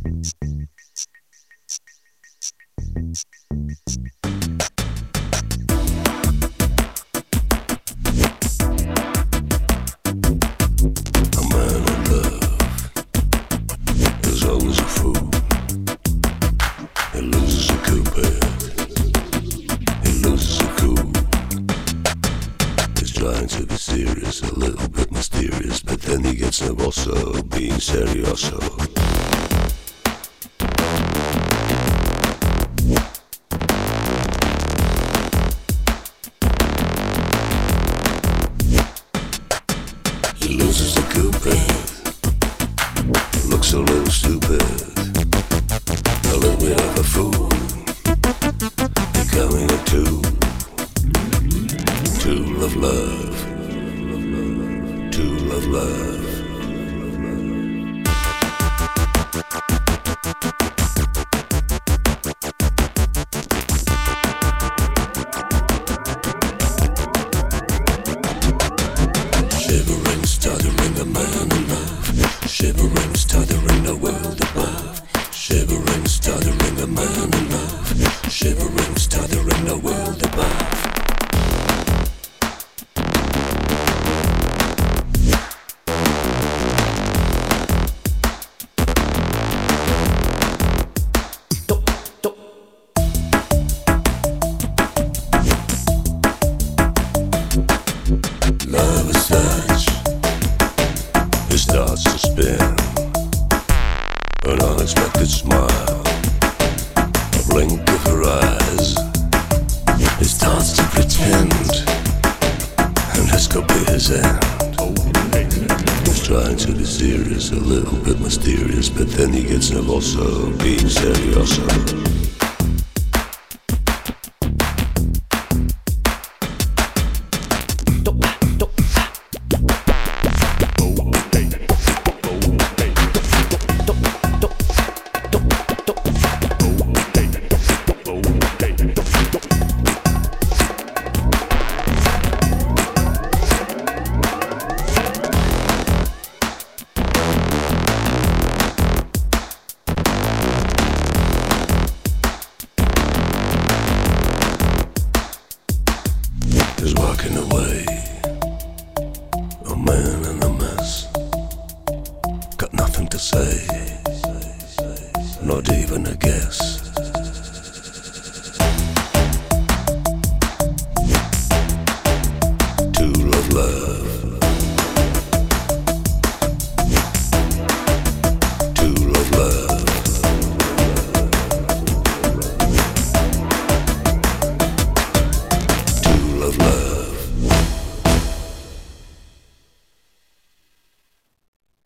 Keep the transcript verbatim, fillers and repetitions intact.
Nervoso, being serioso. He loses the cupid, looks a little stupid, a little bit of a fool, becoming a tool, tool of love, tool of love. Shivering, stuttering, a man in love. Shivering, stuttering, the world above. Shivering, stuttering, a man in love. Shivering, stuttering, the world above. Love is such, it starts to spin. An unexpected smile, a blink of her eyes. It starts to pretend, and this could be his end. He's trying to be serious, a little bit mysterious, but then he gets nervoso, being serioso. Is walking away, a man in a mess, got nothing to say, not even a guess.